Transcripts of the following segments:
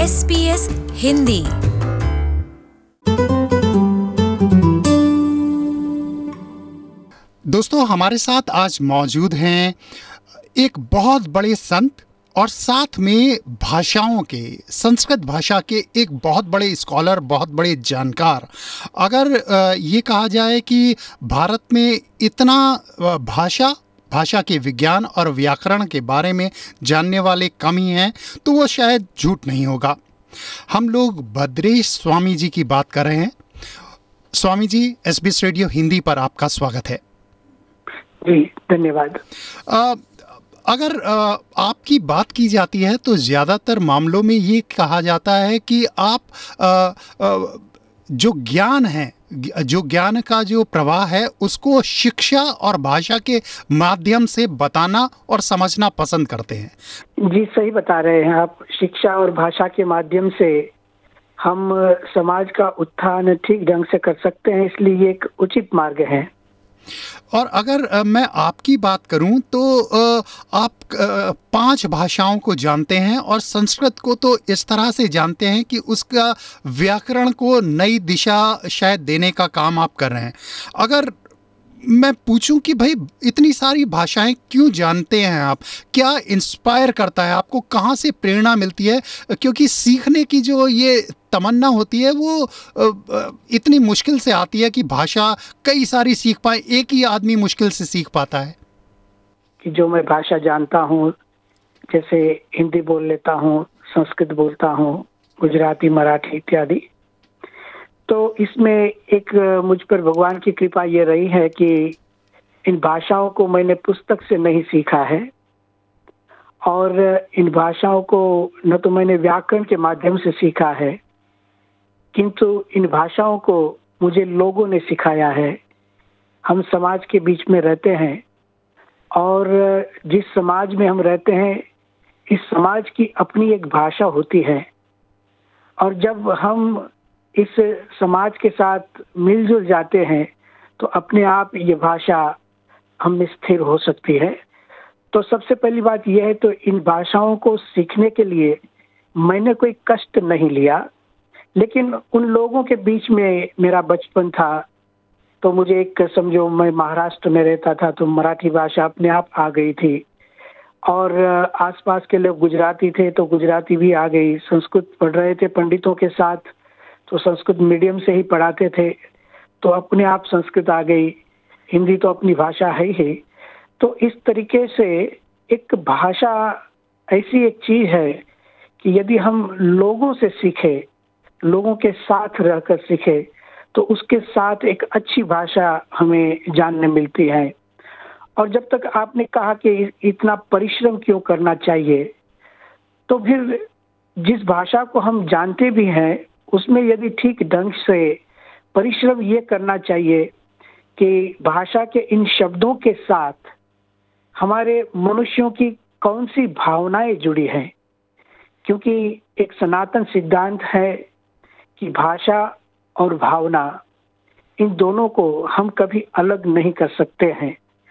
SBS Hindi. दोस्तों, हमारे साथ आज मौजूद हैं एक बहुत बड़े संत और साथ में भाषाओं के, संस्कृत भाषा के एक बहुत बड़े स्कॉलर, बहुत बड़े जानकार। अगर ये कहा जाए कि भारत में इतना भाषा के विज्ञान और व्याकरण के बारे में जानने वाले कम ही हैं, तो वो शायद झूठ नहीं होगा। हम लोग भद्रेश स्वामी जी की बात कर रहे हैं। स्वामी जी, SBS रेडियो हिंदी पर आपका स्वागत है। जी, धन्यवाद। अगर आपकी बात की जाती है तो ज़्यादातर मामलों में ये कहा जाता है कि आप जो ज्ञान का जो प्रवाह है उसको शिक्षा और भाषा के माध्यम से बताना और समझना पसंद करते हैं। जी, सही बता रहे हैं आप। शिक्षा और भाषा के माध्यम से हम समाज का उत्थान ठीक ढंग से कर सकते हैं, इसलिए ये एक उचित मार्ग है। और अगर मैं आपकी बात करूं तो आप 5 भाषाओं को जानते हैं और संस्कृत को तो इस तरह से जानते हैं कि उसका व्याकरण को नई दिशा शायद देने का काम आप कर रहे हैं। अगर मैं पूछूं कि भाई इतनी सारी भाषाएं क्यों जानते हैं आप, क्या इंस्पायर करता है आपको, कहाँ से प्रेरणा मिलती है? क्योंकि सीखने की जो ये तमन्ना होती है वो इतनी मुश्किल से आती है कि भाषा कई सारी सीख पाए, एक ही आदमी मुश्किल से सीख पाता है। कि जो मैं भाषा जानता हूँ, जैसे हिंदी बोल लेता हूँ, संस्कृत बोलता हूँ, गुजराती, मराठी इत्यादि, तो इसमें एक मुझ पर भगवान की कृपा ये रही है कि इन भाषाओं को मैंने पुस्तक से नहीं सीखा है, और इन भाषाओं को न तो मैंने व्याकरण के माध्यम से सीखा है, किंतु इन भाषाओं को मुझे लोगों ने सिखाया है। हम समाज के बीच में रहते हैं और जिस समाज में हम रहते हैं, इस समाज की अपनी एक भाषा होती है, और जब हम इस समाज के साथ मिलजुल जाते हैं तो अपने आप ये भाषा हम में स्थिर हो सकती है। तो सबसे पहली बात यह है, तो इन भाषाओं को सीखने के लिए मैंने कोई कष्ट नहीं लिया, लेकिन उन लोगों के बीच में मेरा बचपन था। तो मुझे एक समझो, मैं महाराष्ट्र में रहता था तो मराठी भाषा अपने आप आ गई थी, और आसपास के लोग गुजराती थे तो गुजराती भी आ गई। संस्कृत पढ़ रहे थे पंडितों के साथ, तो संस्कृत मीडियम से ही पढ़ाते थे, तो अपने आप संस्कृत आ गई। हिंदी तो अपनी भाषा है ही। तो इस तरीके से एक भाषा ऐसी एक चीज है कि यदि हम लोगों से सीखे, लोगों के साथ रहकर सीखे, तो उसके साथ एक अच्छी भाषा हमें जानने मिलती है। और जब तक आपने कहा कि इतना परिश्रम क्यों करना चाहिए, तो फिर जिस भाषा को हम जानते भी हैं उसमें यदि ठीक ढंग से परिश्रम ये करना चाहिए कि भाषा के इन शब्दों के साथ हमारे मनुष्यों की कौन सी भावनाएं जुड़ी हैं। क्योंकि एक सनातन सिद्धांत है कि भाषा और भावना, इन दोनों को हम कभी अलग नहीं कर सकते हैं।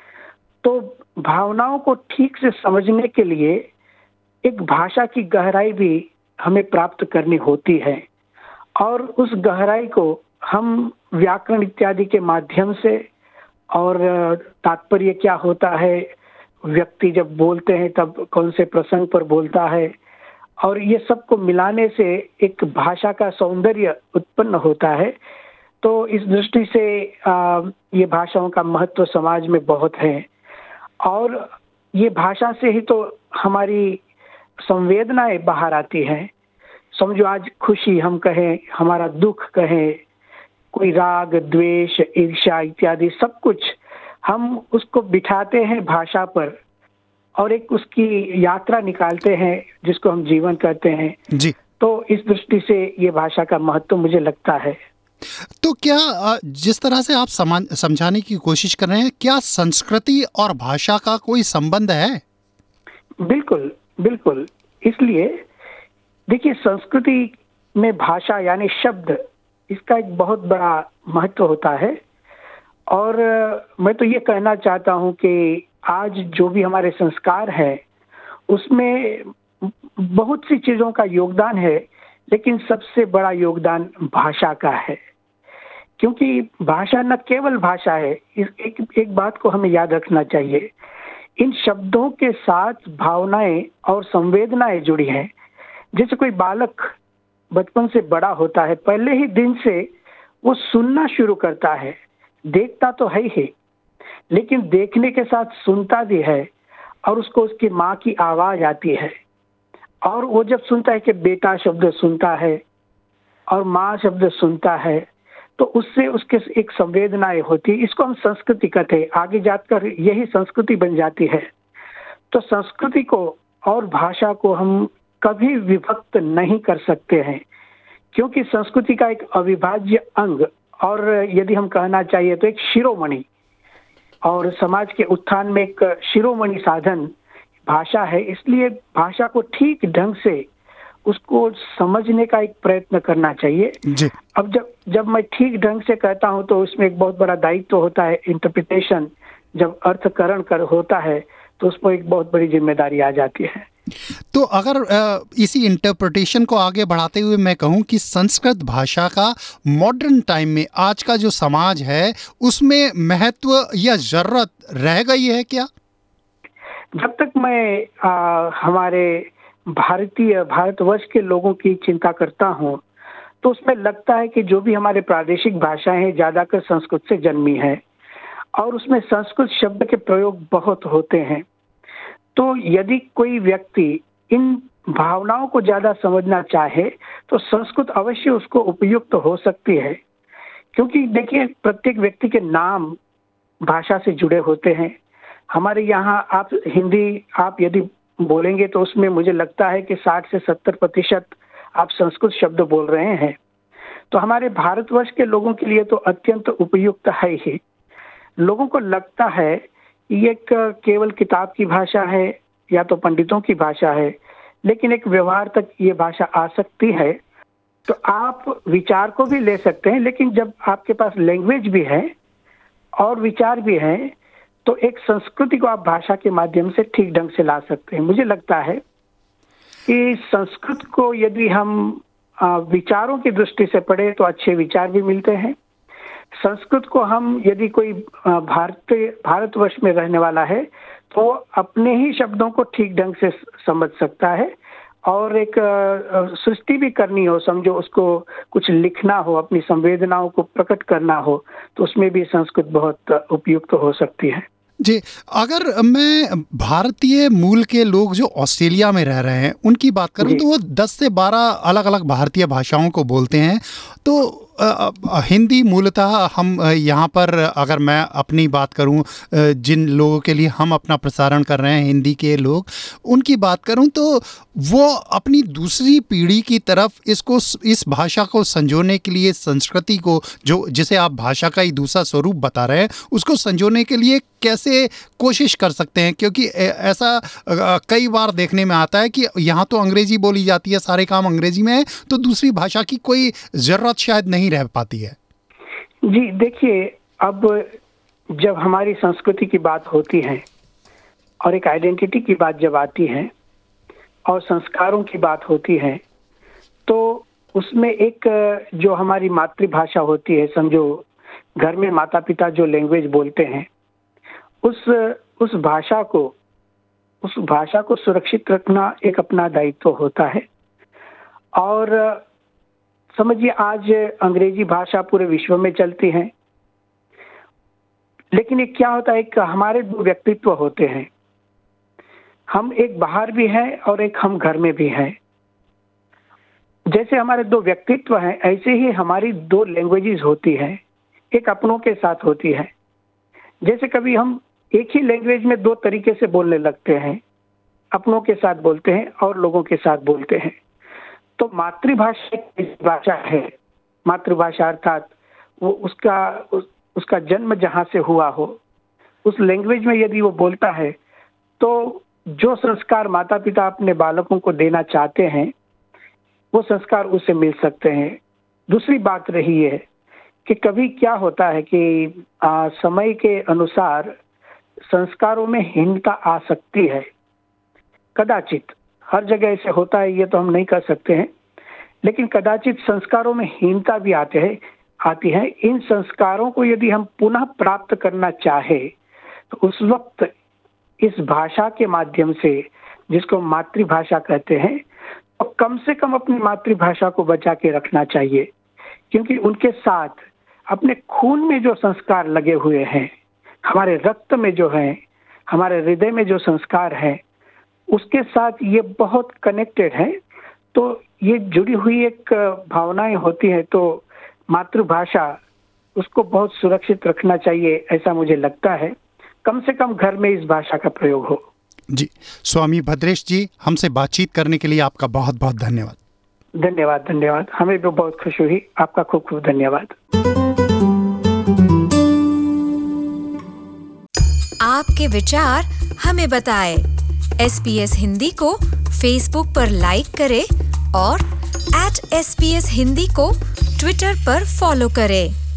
तो भावनाओं को ठीक से समझने के लिए एक भाषा की गहराई भी हमें प्राप्त करनी होती है, और उस गहराई को हम व्याकरण इत्यादि के माध्यम से, और तात्पर्य क्या होता है, व्यक्ति जब बोलते हैं तब कौन से प्रसंग पर बोलता है, और ये सब को मिलाने से एक भाषा का सौंदर्य उत्पन्न होता है। तो इस दृष्टि से ये भाषाओं का महत्व समाज में बहुत है, और ये भाषा से ही तो हमारी संवेदनाएं बाहर आती हैं। समझो, आज खुशी हम कहें, हमारा दुख कहें, कोई राग, द्वेष, ईर्ष्या इत्यादि सब कुछ हम उसको बिठाते हैं भाषा पर, और एक उसकी यात्रा निकालते हैं जिसको हम जीवन कहते हैं जी। तो इस दृष्टि से ये भाषा का महत्व मुझे लगता है। तो क्या जिस तरह से आप समझाने की कोशिश कर रहे हैं, क्या संस्कृति और भाषा का कोई संबंध है? बिल्कुल बिल्कुल। इसलिए देखिए, संस्कृति में भाषा यानी शब्द, इसका एक बहुत बड़ा महत्व होता है। और मैं तो ये कहना चाहता हूँ कि आज जो भी हमारे संस्कार है उसमें बहुत सी चीज़ों का योगदान है लेकिन सबसे बड़ा योगदान भाषा का है, क्योंकि भाषा न केवल भाषा है, एक बात को हमें याद रखना चाहिए, इन शब्दों के साथ भावनाएं और संवेदनाएं जुड़ी हैं। जैसे कोई बालक बचपन से बड़ा होता है, पहले ही दिन से वो सुनना शुरू करता है, देखता तो है ही, लेकिन देखने के साथ सुनता भी है, और उसको उसकी माँ की आवाज आती है, और वो जब सुनता है कि बेटा शब्द सुनता है और माँ शब्द सुनता है, तो उससे उसके एक संवेदनाएं होती है। इसको हम संस्कृति कहते हैं, आगे जाकर यही संस्कृति बन जाती है। तो संस्कृति को और भाषा को हम कभी विभक्त नहीं कर सकते हैं, क्योंकि संस्कृति का एक अविभाज्य अंग, और यदि हम कहना चाहिए तो एक शिरोमणि, और समाज के उत्थान में एक शिरोमणि साधन भाषा है। इसलिए भाषा को ठीक ढंग से उसको समझने का एक प्रयत्न करना चाहिए जी। अब जब मैं ठीक ढंग से कहता हूं तो उसमें एक बहुत बड़ा दायित्व होता है, इंटरप्रिटेशन। जब अर्थकरण कर होता है तो उस पर एक बहुत बड़ी जिम्मेदारी आ जाती है। तो अगर इसी इंटरप्रिटेशन को आगे बढ़ाते हुए मैं कहूँ कि संस्कृत भाषा का मॉडर्न टाइम में आज का जो समाज है उसमें महत्व या जरूरत रह गई है क्या? जब तक मैं हमारे भारतवर्ष के लोगों की चिंता करता हूँ तो उसमें लगता है कि जो भी हमारे प्रादेशिक भाषाएं हैं ज्यादातर संस्कृत से जन्मी है, और उसमें संस्कृत शब्द के प्रयोग बहुत होते हैं। तो यदि कोई व्यक्ति इन भावनाओं को ज्यादा समझना चाहे तो संस्कृत अवश्य उसको उपयुक्त हो सकती है, क्योंकि देखिए प्रत्येक व्यक्ति के नाम भाषा से जुड़े होते हैं। हमारे यहाँ आप हिंदी आप यदि बोलेंगे तो उसमें मुझे लगता है कि 60 से 70% आप संस्कृत शब्द बोल रहे हैं। तो हमारे भारतवर्ष के लोगों के लिए तो अत्यंत उपयुक्त है ही। लोगों को लगता है ये केवल किताब की भाषा है या तो पंडितों की भाषा है, लेकिन एक व्यवहार तक ये भाषा आ सकती है। तो आप विचार को भी ले सकते हैं, लेकिन जब आपके पास लैंग्वेज भी है और विचार भी है तो एक संस्कृति को आप भाषा के माध्यम से ठीक ढंग से ला सकते हैं। मुझे लगता है कि संस्कृत को यदि हम विचारों की दृष्टि से पढ़े तो अच्छे विचार भी मिलते हैं। संस्कृत को हम यदि कोई भारतवर्ष में रहने वाला है तो अपने ही शब्दों को ठीक ढंग से समझ सकता है, और एक सृष्टि भी करनी हो, समझो उसको कुछ लिखना हो, अपनी संवेदनाओं को प्रकट करना हो, तो उसमें भी संस्कृत बहुत उपयुक्त हो सकती है। जी, अगर मैं भारतीय मूल के लोग जो ऑस्ट्रेलिया में रह रहे हैं उनकी बात करूं तो वो 10 से 12 अलग अलग भारतीय भाषाओं को बोलते हैं। तो हिंदी मूलतः हम यहाँ पर, अगर मैं अपनी बात करूं, जिन लोगों के लिए हम अपना प्रसारण कर रहे हैं हिंदी के लोग, उनकी बात करूं तो वो अपनी दूसरी पीढ़ी की तरफ इस भाषा को संजोने के लिए, संस्कृति को जो जिसे आप भाषा का ही दूसरा स्वरूप बता रहे हैं उसको संजोने के लिए कैसे कोशिश कर सकते हैं? क्योंकि ऐसा कई बार देखने में आता है कि यहाँ तो अंग्रेजी बोली जाती है, सारे काम अंग्रेजी में है, तो दूसरी भाषा की कोई ज़रूरत शायद नहीं रह पाती है। जी देखिए, अब जब हमारी संस्कृति की बात होती है और एक आइडेंटिटी की बात जब आती है और संस्कारों की बात होती है, तो उसमें एक जो हमारी मातृभाषा होती है, समझो घर में माता पिता जो लैंग्वेज बोलते हैं, उस भाषा को सुरक्षित रखना एक अपना दायित्व होता है। और समझिए आज अंग्रेजी भाषा पूरे विश्व में चलती है, लेकिन ये क्या होता है, एक हमारे दो व्यक्तित्व होते हैं, हम एक बाहर भी हैं और एक हम घर में भी हैं। जैसे हमारे दो व्यक्तित्व हैं ऐसे ही हमारी दो लैंग्वेजेस होती हैं, एक अपनों के साथ होती है। जैसे कभी हम एक ही लैंग्वेज में दो तरीके से बोलने लगते हैं, अपनों के साथ बोलते हैं और लोगों के साथ बोलते हैं। तो मातृभाषा है, मातृभाषा अर्थात वो उसका जन्म जहाँ से हुआ हो, उस लैंग्वेज में यदि वो बोलता है तो जो संस्कार माता पिता अपने बालकों को देना चाहते हैं वो संस्कार उससे मिल सकते हैं। दूसरी बात रही है कि कभी क्या होता है कि समय के अनुसार संस्कारों में हीनता आ सकती है, कदाचित हर जगह ऐसे होता है ये तो हम नहीं कह सकते हैं, लेकिन कदाचित संस्कारों में हीनता भी आती है। इन संस्कारों को यदि हम पुनः प्राप्त करना चाहे तो उस वक्त इस भाषा के माध्यम से, जिसको मातृभाषा कहते हैं, तो कम से कम अपनी मातृभाषा को बचा के रखना चाहिए, क्योंकि उनके साथ अपने खून में जो संस्कार लगे हुए हैं, हमारे रक्त में जो है, हमारे हृदय में जो संस्कार है, उसके साथ ये बहुत कनेक्टेड है। तो ये जुड़ी हुई एक भावनाएं होती हैं, तो मातृभाषा उसको बहुत सुरक्षित रखना चाहिए, ऐसा मुझे लगता है। कम से कम घर में इस भाषा का प्रयोग हो। जी, स्वामी भद्रेश जी, हमसे बातचीत करने के लिए आपका बहुत बहुत धन्यवाद। धन्यवाद। हमें भी बहुत खुशी हुई। आपका खूब खूब धन्यवाद। आपके विचार हमें बताएं। SBS हिंदी को फेसबुक पर लाइक करें और @SBS हिंदी को ट्विटर पर फॉलो करें।